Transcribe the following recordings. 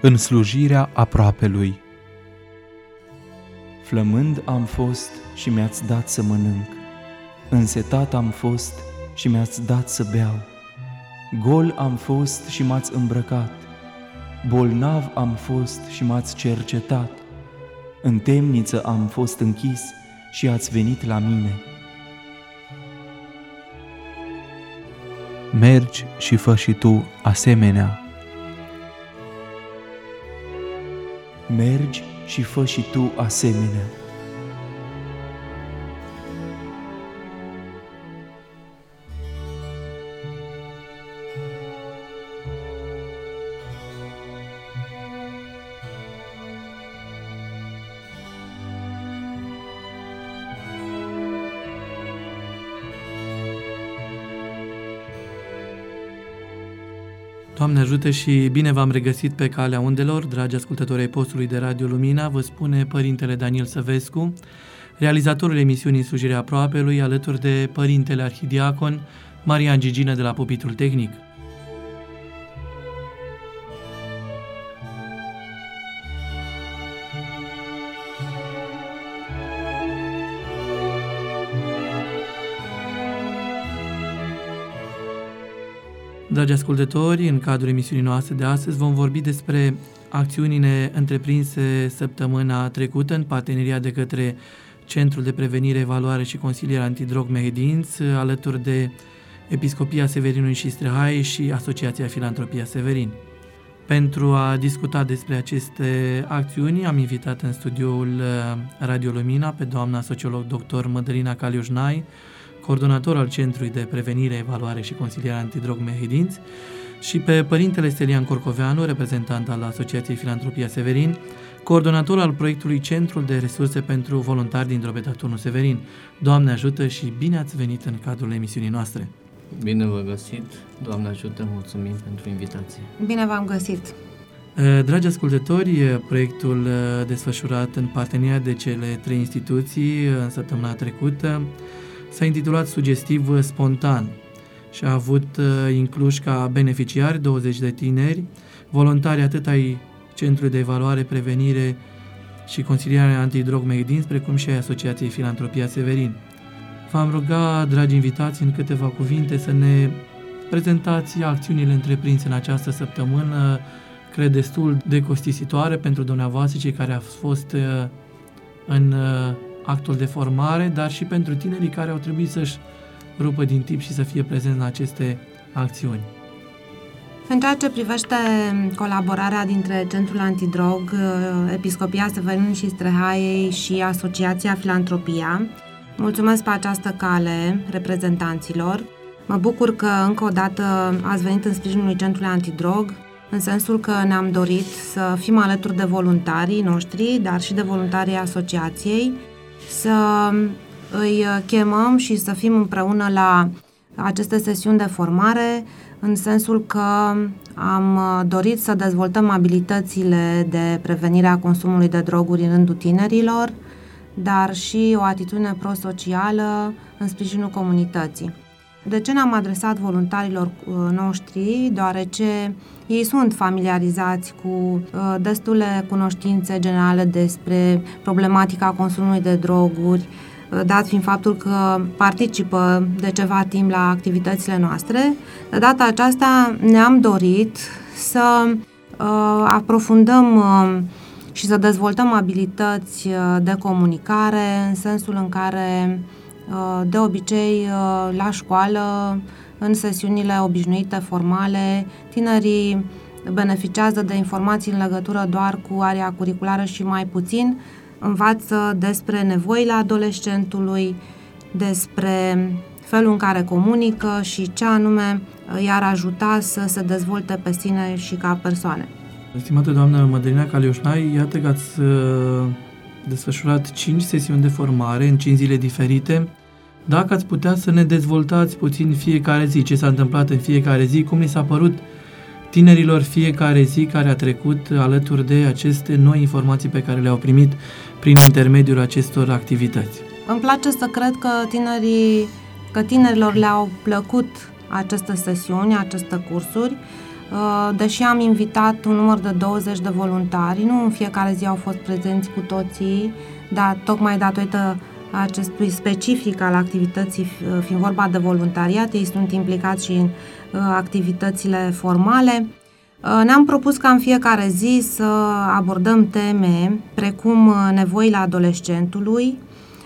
în slujirea aproapelui. Flămând am fost și mi-ați dat să mănânc, însetat am fost și mi-ați dat să beau, gol am fost și m-ați îmbrăcat, bolnav am fost și m-ați cercetat, în temniță am fost închis și ați venit la mine. Mergi și fă și tu asemenea. Mergi și fă și tu asemenea. Doamne ajută și bine v-am regăsit pe calea undelor, dragi ascultători ai postului de Radio Lumina, vă spune Părintele Daniel Săvescu, realizatorul emisiunii Slujirea Aproapelui, alături de Părintele Arhidiacon Marian Gigină de la Pupitrul Tehnic. Dragi ascultători, în cadrul emisiunii noastre de astăzi vom vorbi despre acțiunile întreprinse săptămâna trecută în parteneria de către Centrul de Prevenire, Evaluare și Consiliere Antidrog Mehedinți, alături de Episcopia Severinului și Strehai și Asociația Filantropia Severin. Pentru a discuta despre aceste acțiuni, am invitat în studioul Radio Lumina pe doamna sociolog dr. Mădălina Caliușnai, coordonator al Centrului de Prevenire, Evaluare și Consiliere Antidrog Mehedinți, și pe Părintele Stelian Corcoveanu, reprezentant al Asociației Filantropia Severin, coordonator al proiectului Centrul de Resurse pentru Voluntari din Drobeta Turnul Severin. Doamne ajută și bine ați venit în cadrul emisiunii noastre! Bine vă găsit! Doamne ajută, mulțumim pentru invitație! Bine v-am găsit! Dragi ascultători, proiectul desfășurat în parteneria de cele 3 instituții în săptămâna trecută s-a intitulat sugestiv Spontan și a avut incluși ca beneficiari 20 de tineri, voluntari atât ai Centrului de Evaluare, Prevenire și Consiliere Antidrog Mehedinți, precum și ai Asociației Filantropia Severin. V-am ruga, dragi invitați, în câteva cuvinte să ne prezentați acțiunile întreprinse în această săptămână, cred destul de costisitoare pentru dumneavoastră, cei care au fost în actul de formare, dar și pentru tinerii care au trebuit să-și rupă din timp și să fie prezenți în aceste acțiuni. În ceea ce privește colaborarea dintre Centrul Antidrog, Episcopia Severinului și Strehaiei și Asociația Filantropia, mulțumesc pe această cale reprezentanților. Mă bucur că încă o dată ați venit în sprijinul Centrului Antidrog, în sensul că ne-am dorit să fim alături de voluntarii noștri, dar și de voluntarii asociației, să îi chemăm și să fim împreună la aceste sesiuni de formare, în sensul că am dorit să dezvoltăm abilitățile de prevenire a consumului de droguri în rândul tinerilor, dar și o atitudine prosocială în sprijinul comunității. De ce ne-am adresat voluntarilor noștri? Deoarece ei sunt familiarizați cu destule cunoștințe generale despre problematica consumului de droguri, dat fiind faptul că participă de ceva timp la activitățile noastre. De data aceasta ne-am dorit să aprofundăm și să dezvoltăm abilități de comunicare, în sensul în care de obicei la școală, în sesiunile obișnuite, formale, tinerii beneficiază de informații în legătură doar cu area curriculară și mai puțin învață despre nevoile adolescentului, despre felul în care comunică și ce anume i-ar ajuta să se dezvolte pe sine și ca persoane. Stimată doamnă Mădălina Caliușnai, iată că ați desfășurat 5 sesiuni de formare în 5 zile diferite. Dacă ați putea să ne dezvoltați puțin fiecare zi, ce s-a întâmplat în fiecare zi, cum li s-a părut tinerilor fiecare zi care a trecut alături de aceste noi informații pe care le-au primit prin intermediul acestor activități. Îmi place să cred că tinerilor le-au plăcut aceste sesiuni, aceste cursuri. deși am invitat un număr de 20 de voluntari, nu în fiecare zi au fost prezenți cu toții, dar tocmai datorită acestui specific al activității, fiind vorba de voluntariat, ei sunt implicați și în activitățile formale. Ne-am propus ca în fiecare zi să abordăm teme precum nevoile adolescentului,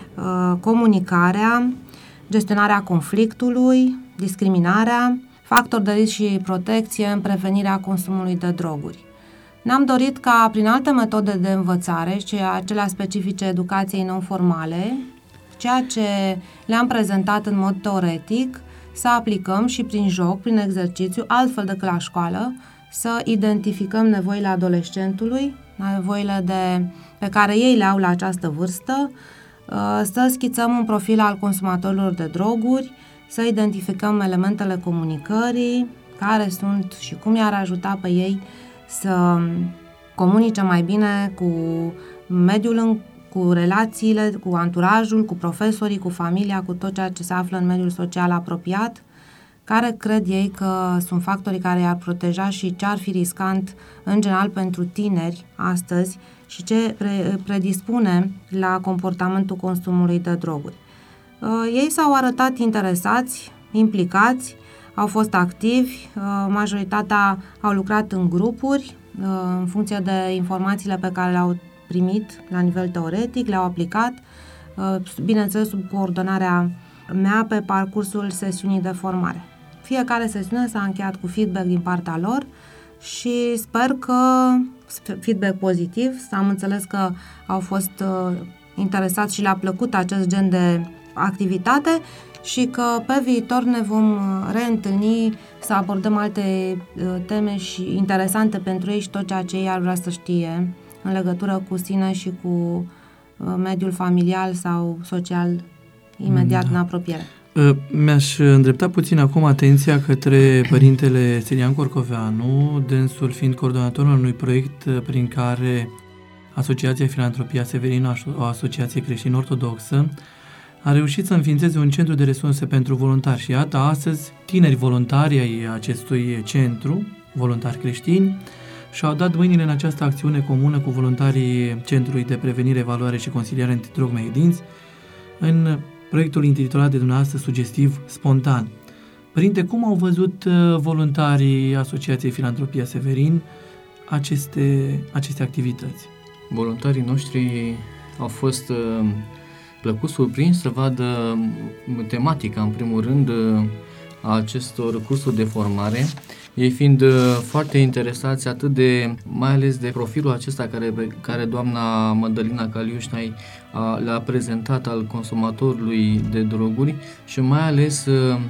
comunicarea, gestionarea conflictului, discriminarea, factori de risc și protecție în prevenirea consumului de droguri. Ne-am dorit ca prin alte metode de învățare, acelea specifice educației non-formale, ceea ce le-am prezentat în mod teoretic, să aplicăm și prin joc, prin exercițiu, altfel decât la școală, să identificăm nevoile adolescentului, nevoile pe care ei le au la această vârstă, să schițăm un profil al consumatorilor de droguri, să identificăm elementele comunicării, care sunt și cum i-ar ajuta pe ei să comunice mai bine cu mediul, cu relațiile, cu anturajul, cu profesorii, cu familia, cu tot ceea ce se află în mediul social apropiat, care cred ei că sunt factorii care i-ar proteja și ce ar fi riscant în general pentru tineri astăzi și ce predispune la comportamentul consumului de droguri. Ei s-au arătat interesați, implicați, au fost activi, majoritatea au lucrat în grupuri, în funcție de informațiile pe care le-au primit la nivel teoretic, le-au aplicat, bineînțeles sub coordonarea mea pe parcursul sesiunii de formare. Fiecare sesiune s-a încheiat cu feedback din partea lor și sper că feedback pozitiv, am înțeles că au fost interesați și le-a plăcut acest gen de activitate și că pe viitor ne vom reîntâlni să abordăm alte teme și interesante pentru ei și tot ceea ce ei ar vrea să știe în legătură cu sine și cu mediul familial sau social imediat în apropiere. Mi-aș îndrepta puțin acum atenția către părintele Stelian Corcoveanu, dânsul fiind coordonatorul unui proiect prin care Asociația Filantropia Severin, o asociație creștin-ortodoxă, a reușit să înființeze un centru de resurse pentru voluntari și iată, astăzi, tineri voluntari ai acestui centru, voluntari creștini, și-au dat mâinile în această acțiune comună cu voluntarii Centrului de Prevenire, Evaluare și Consiliere Antidrog Mehedinți în proiectul intitulat de dumneavoastră sugestiv Spontan. Părinte, cum au văzut voluntarii Asociației Filantropia Severin aceste activități? Voluntarii noștri au fost plăcut surprinși să vadă tematica, în primul rând, a acestor cursuri de formare, ei fiind foarte interesați mai ales de profilul acesta care doamna Mădălina Caliușnai le-a prezentat al consumatorului de droguri și mai ales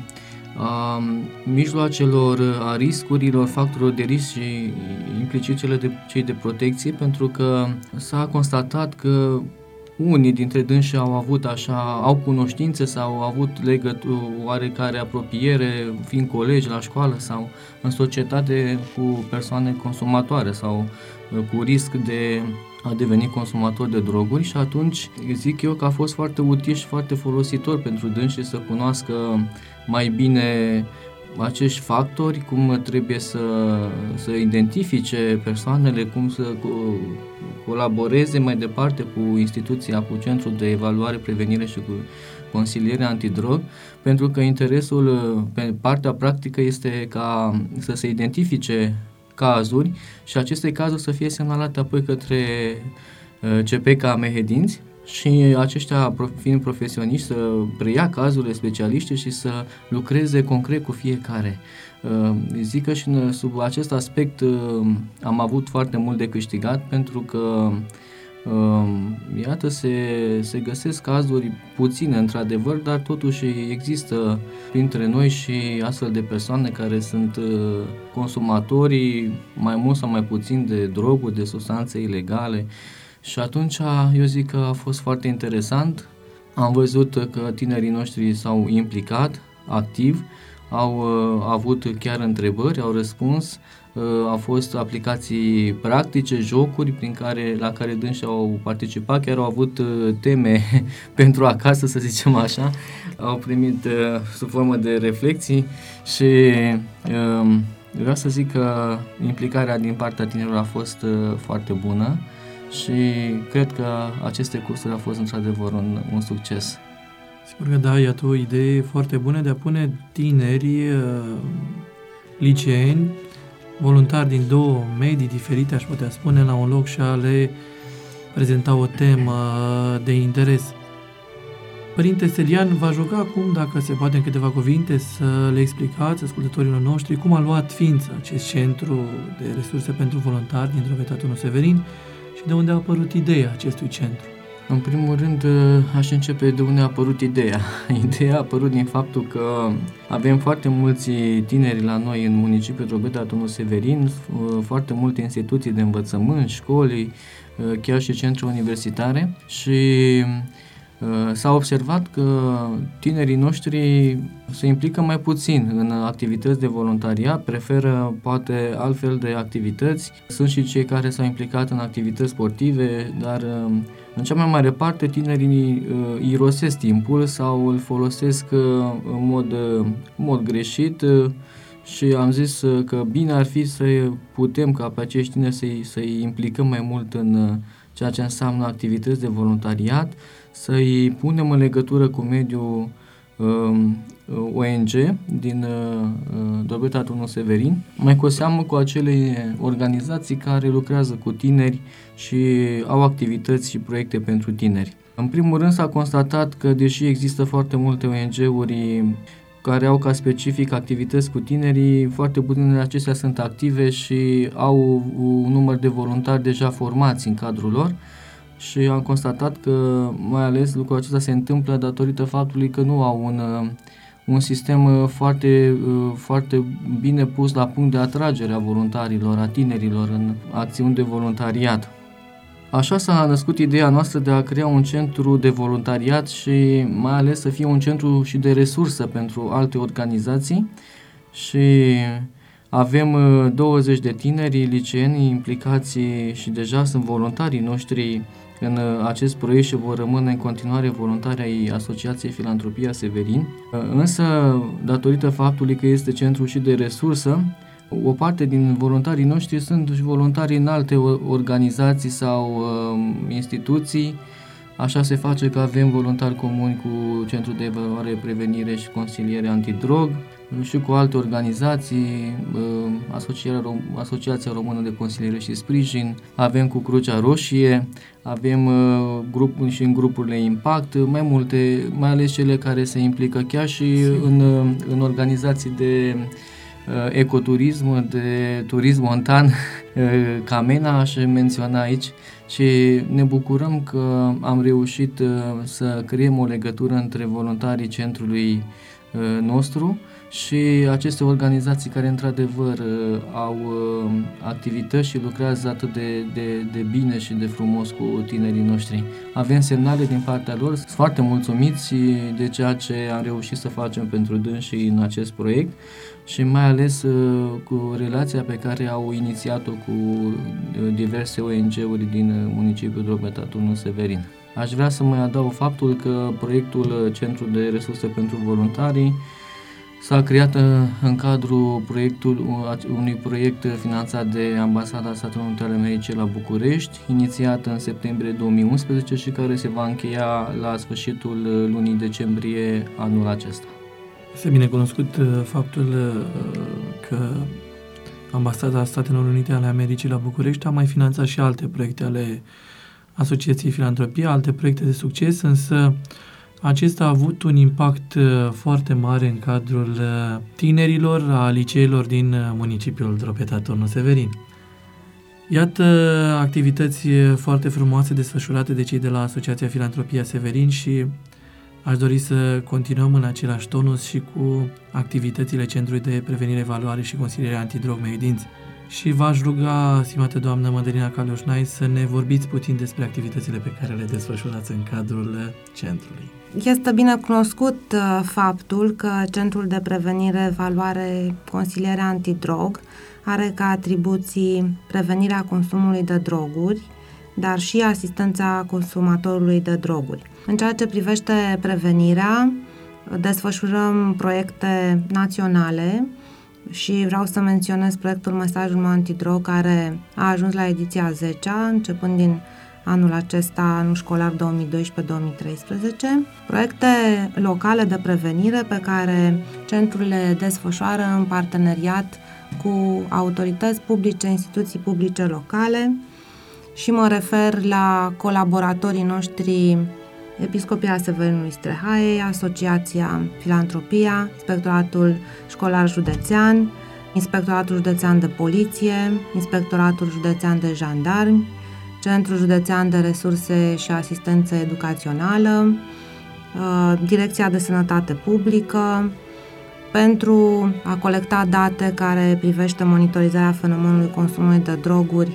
a mijloacelor, a riscurilor, factorilor de risc și implicit cei de protecție, pentru că s-a constatat că unii dintre dânsii au cunoștințe sau au avut oarecare apropiere, fiind colegi la școală sau în societate cu persoane consumatoare sau cu risc de a deveni consumator de droguri și atunci zic eu că a fost foarte util și foarte folositor pentru dânsii să cunoască mai bine acești factori, cum trebuie să identifice persoanele, cum să colaboreze mai departe cu instituția, cu Centrul de Evaluare, Prevenire și cu Consiliere Antidrog, pentru că interesul pe partea practică este ca să se identifice cazuri și aceste cazuri să fie semnalate apoi către CPK Mehedinți și aceștia, fiind profesioniști, să preia cazurile specialiști și să lucreze concret cu fiecare. Zic că și sub acest aspect am avut foarte mult de câștigat, pentru că iată, se găsesc cazuri puține într-adevăr, dar totuși există printre noi și astfel de persoane care sunt consumatorii mai mult sau mai puțin de droguri, de substanțe ilegale. Și atunci eu zic că a fost foarte interesant. Am văzut că tinerii noștri s-au implicat activ, au avut chiar întrebări, au răspuns, au fost aplicații practice, jocuri la care dânsii au participat, chiar au avut teme pentru acasă, să zicem așa, au primit sub formă de reflexii și Vreau să zic că implicarea din partea tinerilor a fost foarte bună și cred că aceste cursuri au fost într-adevăr un succes. Sigur că da, iată o idee foarte bună de a pune tineri liceeni, voluntari din două medii diferite, aș putea spune, la un loc și a le prezenta o temă de interes. Părinte Stelian, v-aș ruga acum, dacă se poate în câteva cuvinte, să le explicați ascultătorilor noștri cum a luat ființă acest centru de resurse pentru voluntari din Drobeta Turnul Severin și de unde a apărut ideea acestui centru. În primul rând, aș începe de unde a apărut ideea. Ideea a apărut din faptul că avem foarte mulți tineri la noi în municipiul Drobeta Turnul Severin, foarte multe instituții de învățământ, școli, chiar și centre universitare și s-a observat că tinerii noștri se implică mai puțin în activități de voluntariat, preferă poate altfel de activități. Sunt și cei care s-au implicat în activități sportive, dar în cea mai mare parte tinerii irosesc timpul sau îl folosesc în mod greșit și am zis că bine ar fi să putem ca pe acești tineri să-i implicăm mai mult în ceea ce înseamnă activități de voluntariat, să-i punem în legătură cu mediul ONG din Drobeta Turnul Severin, mai cu seamă cu acele organizații care lucrează cu tineri și au activități și proiecte pentru tineri. În primul rând s-a constatat că deși există foarte multe ONG-uri care au ca specific activități cu tinerii, foarte puține dintre acestea sunt active și au un număr de voluntari deja formați în cadrul lor și am constatat că mai ales lucrul acesta se întâmplă datorită faptului că nu au un sistem foarte bine pus la punct de atragere a voluntarilor, a tinerilor în acțiuni de voluntariat. Așa s-a născut ideea noastră de a crea un centru de voluntariat și mai ales să fie un centru și de resursă pentru alte organizații și avem 20 de tineri liceeni implicați și deja sunt voluntarii noștri în acest proiect și vor rămâne în continuare voluntari ai Asociației Filantropia Severin. Însă, datorită faptului că este centru și de resursă, o parte din voluntarii noștri sunt și voluntari în alte organizații sau instituții. Așa se face că avem voluntari comuni cu Centrul de Evaluare, Prevenire și Consiliere Antidrog și cu alte organizații, Asociația Română de Consiliere și Sprijin, avem cu Crucea Roșie, avem și în grupurile Impact, mai multe, mai ales cele care se implică chiar și în organizații de ecoturism, de turism montan, Camena aș menționa aici și ne bucurăm că am reușit să creăm o legătură între voluntarii centrului nostru și aceste organizații care într-adevăr au activități și lucrează atât de bine și de frumos cu tinerii noștri. Avem semnale din partea lor, sunt foarte mulțumiți de ceea ce am reușit să facem pentru dânsii în acest proiect și mai ales cu relația pe care au inițiat-o cu diverse ONG-uri din municipiul Drobeta Turnul Severin. Aș vrea să mai adaug faptul că proiectul Centru de Resurse pentru Voluntarii s-a creat în cadrul unui proiect finanțat de Ambasada Statelor Unite ale Americii la București, inițiat în septembrie 2011 și care se va încheia la sfârșitul lunii decembrie anul acesta. Este bine cunoscut faptul că Ambasada Statelor Unite ale Americii la București a mai finanțat și alte proiecte ale Asociației Filantropia, alte proiecte de succes, însă acesta a avut un impact foarte mare în cadrul tinerilor, a liceilor din municipiul Drobeta Turnul Severin. Iată activități foarte frumoase desfășurate de cei de la Asociația Filantropia Severin și aș dori să continuăm în același tonus și cu activitățile Centrului de Prevenire, Evaluare și Consiliere Antidrog Mehedinți. Și v-aș ruga, stimată doamnă Mădălina Calioșnai, să ne vorbiți puțin despre activitățile pe care le desfășurați în cadrul centrului. Este bine cunoscut faptul că Centrul de Prevenire, Evaluare, Consiliere Antidrog are ca atribuții prevenirea consumului de droguri, dar și asistența consumatorului de droguri. În ceea ce privește prevenirea, desfășurăm proiecte naționale și vreau să menționez proiectul Mesajul meu antidrog, care a ajuns la ediția 10-a, începând din anul acesta, anul școlar 2012-2013, proiecte locale de prevenire pe care centrul le desfășoară în parteneriat cu autorități publice, instituții publice locale, și mă refer la colaboratorii noștri Episcopia Severinului Strehaiei, Asociația Filantropia, Inspectoratul Școlar Județean, Inspectoratul Județean de Poliție, Inspectoratul Județean de Jandarmi, Centrul Județean de Resurse și Asistență Educațională, Direcția de Sănătate Publică, pentru a colecta date care privește monitorizarea fenomenului consumului de droguri.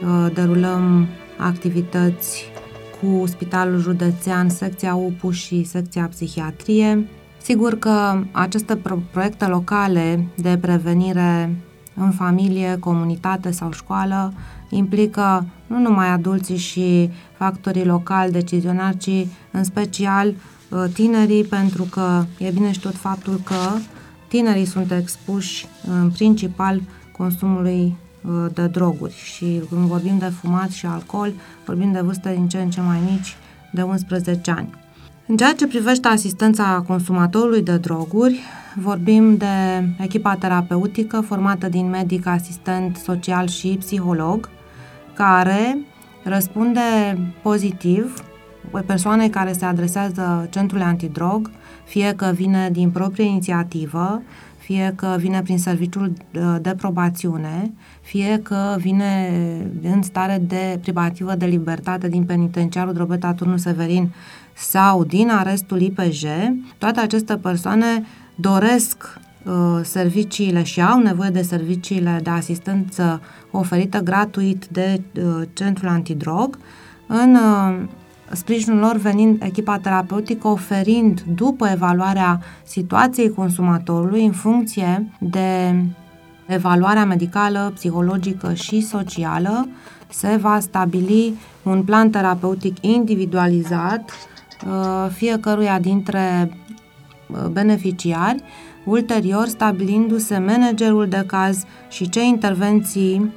Derulăm activități cu Spitalul Județean, secția UPU și secția Psihiatrie. Sigur că aceste proiecte locale de prevenire în familie, comunitate sau școală implică nu numai adulții și factorii locali decizionari, ci în special tinerii, pentru că e bine știut faptul că tinerii sunt expuși în principal consumului de droguri și când vorbim de fumat și alcool, vorbim de vârste din ce în ce mai mici, de 11 ani. În ceea ce privește asistența consumatorului de droguri, vorbim de echipa terapeutică formată din medic, asistent social și psiholog, care răspunde pozitiv persoanei care se adresează centrului antidrog, fie că vine din proprie inițiativă, fie că vine prin serviciul de probațiune, fie că vine în stare de privativă de libertate din penitenciarul Drobeta Turnu Severin sau din arestul IPJ. Toate aceste persoane doresc serviciile și au nevoie de serviciile de asistență oferită gratuit de centrul antidrog, în sprijinul lor venind echipa terapeutică, oferind, după evaluarea situației consumatorului, în funcție de evaluarea medicală, psihologică și socială, se va stabili un plan terapeutic individualizat fiecăruia dintre beneficiari, ulterior stabilindu-se managerul de caz și ce intervenții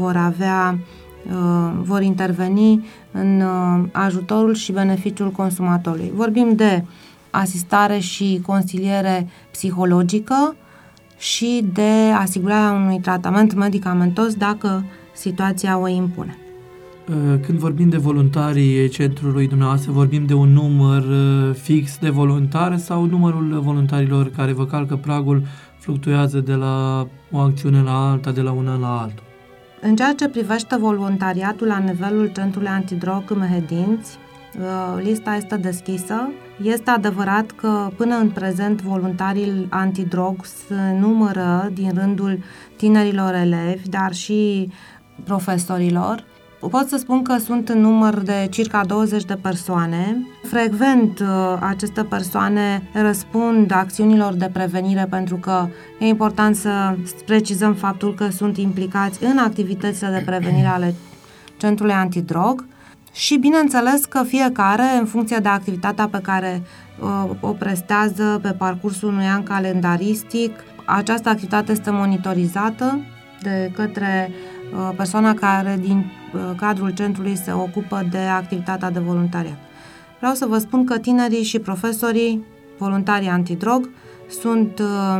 vor interveni în ajutorul și beneficiul consumatorului. Vorbim de asistare și consiliere psihologică și de asigurarea unui tratament medicamentos dacă situația o impune. Când vorbim de voluntarii centrului dumneavoastră, vorbim de un număr fix de voluntari sau numărul voluntarilor care vă calcă pragul fluctuează de la o acțiune la alta, de la un an la altul? În ceea ce privește voluntariatul la nivelul centrului antidrog Mehedinți, lista este deschisă. Este adevărat că până în prezent voluntarii antidrog se numără din rândul tinerilor elevi, dar și profesorilor. Pot să spun că sunt în număr de circa 20 de persoane. Frecvent aceste persoane răspund acțiunilor de prevenire, pentru că e important să precizăm faptul că sunt implicați în activitățile de prevenire ale centrului antidrog și bineînțeles că fiecare, în funcție de activitatea pe care o prestează pe parcursul unui an calendaristic, această activitate este monitorizată de către persoana care din cadrul centrului se ocupă de activitatea de voluntariat. Vreau să vă spun că tinerii și profesorii voluntarii antidrog sunt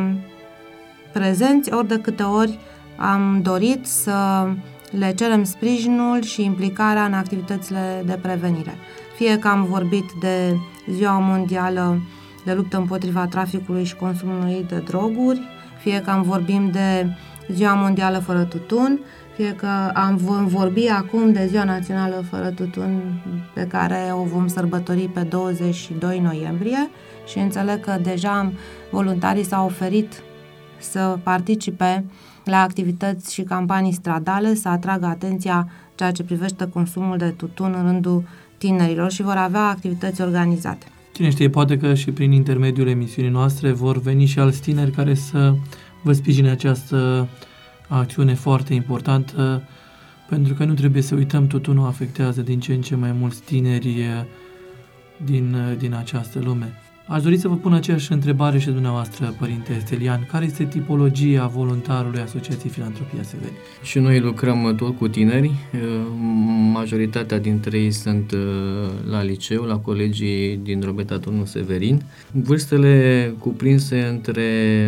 prezenți ori de câte ori am dorit să le cerem sprijinul și implicarea în activitățile de prevenire. Fie că am vorbit de Ziua Mondială de luptă împotriva traficului și consumului de droguri, fie că am vorbit de Ziua Mondială fără tutun, fie că vom vorbi acum de Ziua Națională fără tutun, pe care o vom sărbători pe 22 noiembrie și înțeleg că deja voluntarii s-au oferit să participe la activități și campanii stradale, să atragă atenția ceea ce privește consumul de tutun în rândul tinerilor și vor avea activități organizate. Cine știe, poate că și prin intermediul emisiunii noastre vor veni și alți tineri care să vă sprijine această acțiune foarte importantă, pentru că nu trebuie să uităm, tutunul afectează din ce în ce mai mulți tineri din această lume. Aș dori să vă pun aceeași întrebare și dumneavoastră, Părinte Stelian. Care este tipologia voluntarului Asociației Filantropia Severin? Și noi lucrăm tot cu tineri. Majoritatea dintre ei sunt la liceu, la colegii din Drobeta Turnul Severin. Vârstele cuprinse între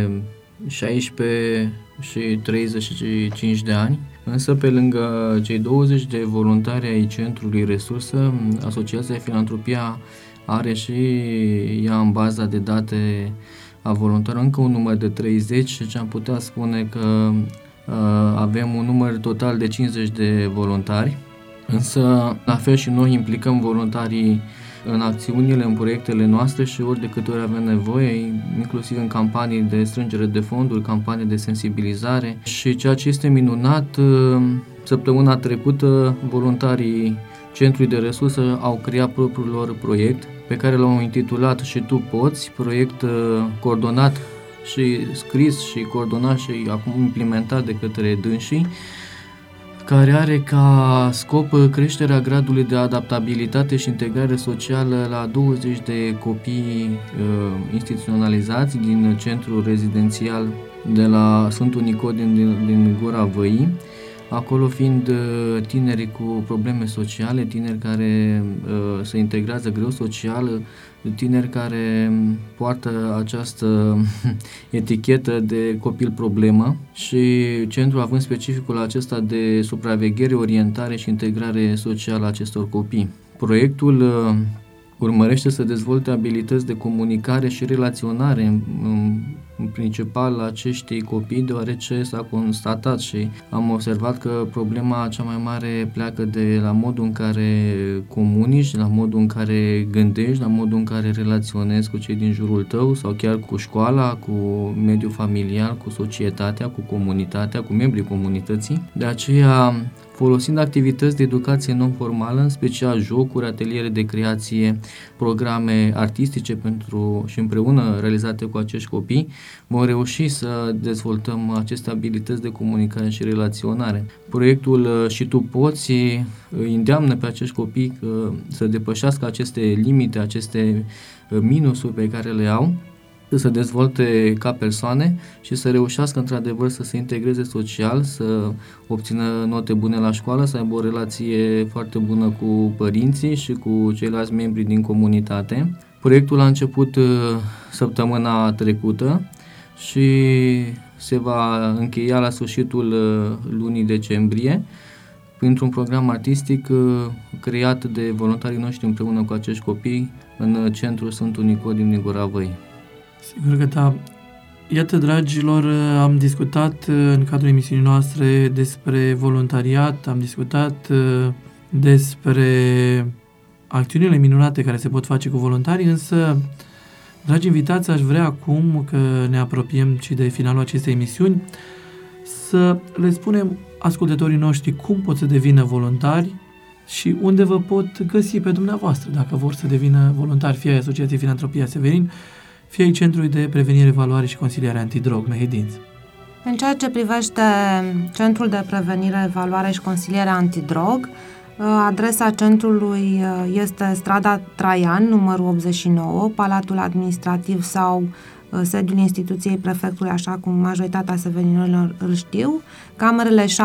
16 și 35 de ani. Însă, pe lângă cei 20 de voluntari ai Centrului Resursă, Asociația Filantropia are și ea în baza de date a voluntarilor încă un număr de 30, și am putea spune că avem un număr total de 50 de voluntari. Însă, la fel și noi implicăm voluntarii în acțiunile, în proiectele noastre și ori de câte ori avem nevoie, inclusiv în campanii de strângere de fonduri, campanii de sensibilizare. Și ceea ce este minunat, săptămâna trecută, voluntarii Centrului de Resursă au creat propriul lor proiect, pe care l-au intitulat Și tu poți, proiect coordonat și scris și coordonat și acum implementat de către dânsii, care are ca scop creșterea gradului de adaptabilitate și integrare socială la 20 de copii instituționalizați din centrul rezidențial de la Sfântul Nicodem din Gura Văii, acolo fiind tineri cu probleme sociale, tineri care se integrează greu social, tineri care poartă această etichetă de copil problemă, și centrul având specificul acesta de supraveghere, orientare și integrare socială a acestor copii. Proiectul urmărește să dezvolte abilități de comunicare și relaționare în principal la acești copii, deoarece s-a constatat și am observat că problema cea mai mare pleacă de la modul în care comunici, la modul în care gândești, la modul în care relaționezi cu cei din jurul tău sau chiar cu școala, cu mediul familial, cu societatea, cu comunitatea, cu membrii comunității. De aceea, folosind activități de educație non-formală, în special jocuri, ateliere de creație, programe artistice și împreună realizate cu acești copii, vom reuși să dezvoltăm aceste abilități de comunicare și relaționare. Proiectul Și tu poți îi îndeamnă pe acești copii să depășească aceste limite, aceste minusuri pe care le au, să se dezvolte ca persoane și să reușească într-adevăr să se integreze social, să obțină note bune la școală, să aibă o relație foarte bună cu părinții și cu ceilalți membri din comunitate. Proiectul a început săptămâna trecută și se va încheia la sfârșitul lunii decembrie printr-un program artistic creat de voluntarii noștri împreună cu acești copii în centrul Sfântul Nicodem din Gura Văii. Sigur că da. Iată, dragilor, am discutat în cadrul emisiunii noastre despre voluntariat, am discutat despre acțiunile minunate care se pot face cu voluntarii, însă, dragi invitați, aș vrea acum că ne apropiem și de finalul acestei emisiuni să le spunem ascultătorii noștri cum pot să devină voluntari și unde vă pot găsi pe dumneavoastră dacă vor să devină voluntari, fie ai Asociației Filantropia Severin, fie ai Centrului de Prevenire, Evaluare și Consiliere Antidrog, Mehedinț. În ceea ce privește Centrul de Prevenire, Evaluare și Consiliere Antidrog, adresa centrului este strada Traian, numărul 89, Palatul Administrativ sau sediul instituției prefectului, așa cum majoritatea severinilor îl știu, camerele 701-705.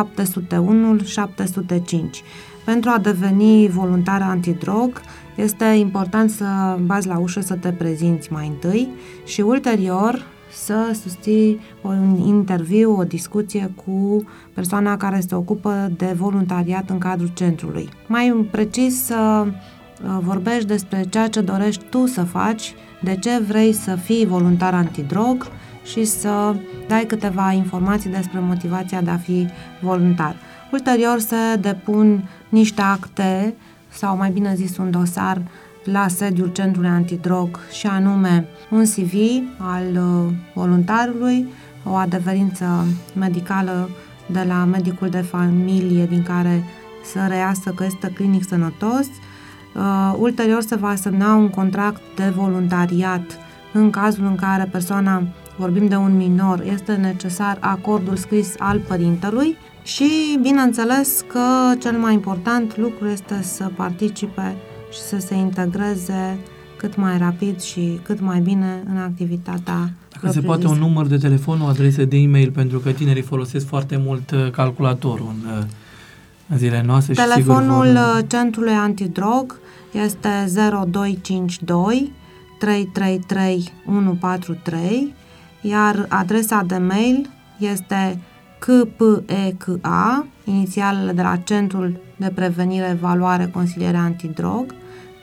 Pentru a deveni voluntar antidrog, este important să bați la ușă, să te prezinți mai întâi și ulterior să susții un interviu, o discuție cu persoana care se ocupă de voluntariat în cadrul centrului. Mai precis să vorbești despre ceea ce dorești tu să faci, de ce vrei să fii voluntar antidrog și să dai câteva informații despre motivația de a fi voluntar. Ulterior se depun niște acte, sau mai bine zis un dosar, la sediul Centrului Antidrog, și anume un CV al voluntarului, o adeverință medicală de la medicul de familie din care să reiasă că este clinic sănătos. Ulterior se va semna un contract de voluntariat. În cazul în care persoana, vorbim de un minor, este necesar acordul scris al părintelui și, bineînțeles, că cel mai important lucru este să participe și să se integreze cât mai rapid și cât mai bine în activitatea Dacă se poate un număr de telefon, o adresă de e-mail, pentru că tinerii folosesc foarte mult calculatorul în zilele noastre. Telefonul Centrului Antidrog este 0252 333 143, iar adresa de mail este CPECA, inițialele de la Centrul de Prevenire, Evaluare, Consiliere Antidrog,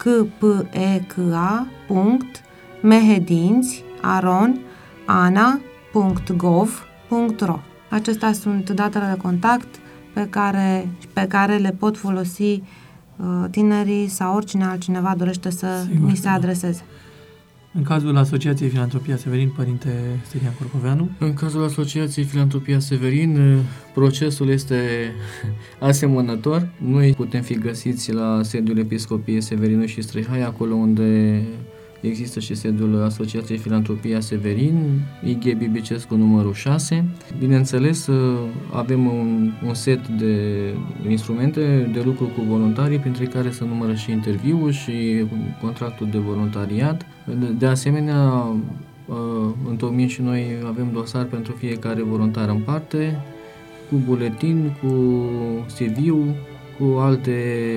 cpeka.mehedinți@ana.gov.ro. Acestea sunt datele de contact pe care le pot folosi tinerii sau oricine altcineva dorește să ni se adreseze. În cazul Asociației Filantropia Severin, Părinte Stelian Corcoveanu? În cazul Asociației Filantropia Severin, procesul este asemănător. Noi putem fi găsiți la sediul Episcopiei Severinului și Străihai, acolo unde există și sediul Asociației Filantropia Severin, IG Bibicescu numărul 6. Bineînțeles, avem un set de instrumente de lucru cu voluntarii, printre care se numără și interviul și contractul de voluntariat. De asemenea, întocmim și noi, avem dosar pentru fiecare voluntar în parte, cu buletin, cu CV-ul, cu alte,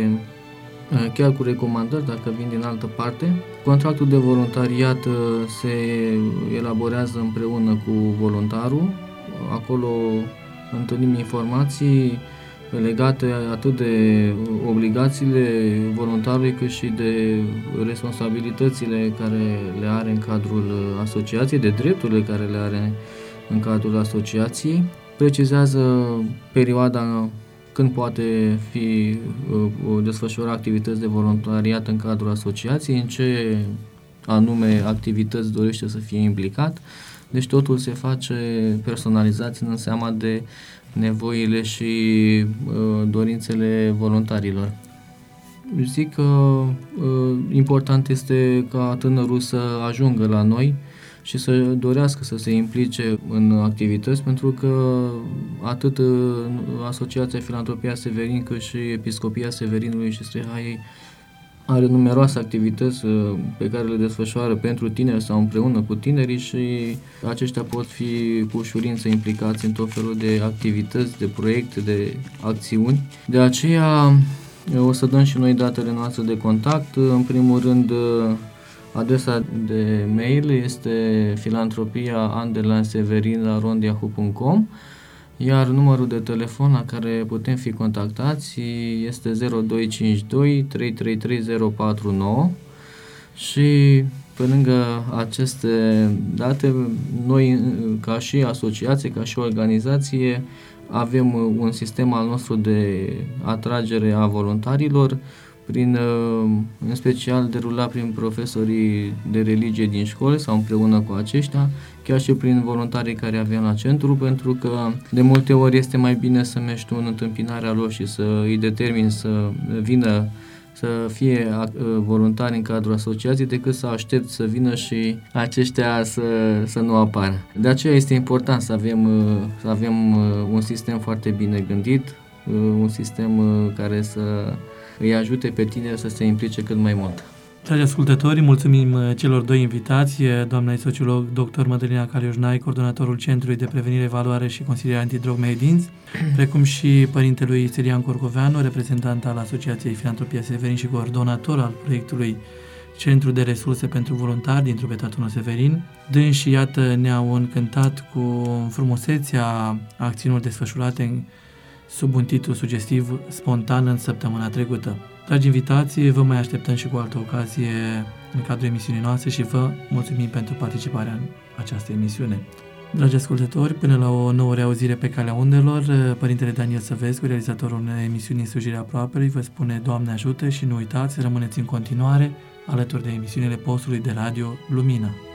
chiar cu recomandări dacă vin din altă parte. Contractul de voluntariat se elaborează împreună cu voluntarul. Acolo întâlnim informații legate atât de obligațiile voluntarului cât și de responsabilitățile care le are în cadrul asociației, de drepturile care le are în cadrul asociației. Precizează perioada când poate fi desfășura activități de voluntariat în cadrul asociației, în ce anume activități dorește să fie implicat. Deci totul se face personalizat, ținând seama de nevoile și dorințele voluntarilor. Zic că important este ca tânărul să ajungă la noi și să dorească să se implice în activități, pentru că atât Asociația Filantropia Severin cât și Episcopia Severinului și Străihai are numeroase activități pe care le desfășoară pentru tineri sau împreună cu tinerii și aceștia pot fi cu ușurință implicați în tot felul de activități, de proiecte, de acțiuni. De aceea o să dăm și noi datele noastre de contact. În primul rând, adresa de mail este filantropia@severin@rondiahu.com, iar numărul de telefon la care putem fi contactați este 0252 333 049 și pe lângă aceste date, noi ca și asociație, ca și organizație, avem un sistem al nostru de atragere a voluntarilor, în special derulat prin profesorii de religie din școli sau împreună cu aceștia, chiar și prin voluntarii care avem la centru, pentru că de multe ori este mai bine să mergi tu în întâmpinarea lor și să îi determini să vină să fie voluntari în cadrul asociației, decât să aștepți să vină și aceștia să nu apară. De aceea este important să avem un sistem foarte bine gândit, un sistem care să îi ajute pe tineri să se implice cât mai mult. Dragi ascultători, mulțumim celor doi invitați, doamna sociolog dr. Mădălina Calioșnai, coordonatorul Centrului de Prevenire, Evaluare și Consiliere Antidrog Mehedinți, precum și părintelui Stelian Corcoveanu, reprezentant al Asociației Filantropia Severin și coordonator al proiectului Centru de Resurse pentru Voluntari din Drobetatul Severin. Dânsii, iată, ne-au încântat cu frumusețea acțiunilor desfășurate sub un titlu sugestiv Spontan în săptămâna trecută. Dragi invitații, vă mai așteptăm și cu altă ocazie în cadrul emisiunii noastre și vă mulțumim pentru participarea în această emisiune. Dragi ascultători, până la o nouă reauzire pe calea undelor, Părintele Daniel Săvescu, realizatorul unei emisiuni în slujirea aproapelui, vă spune Doamne ajută și nu uitați, rămâneți în continuare alături de emisiunile postului de radio Lumina.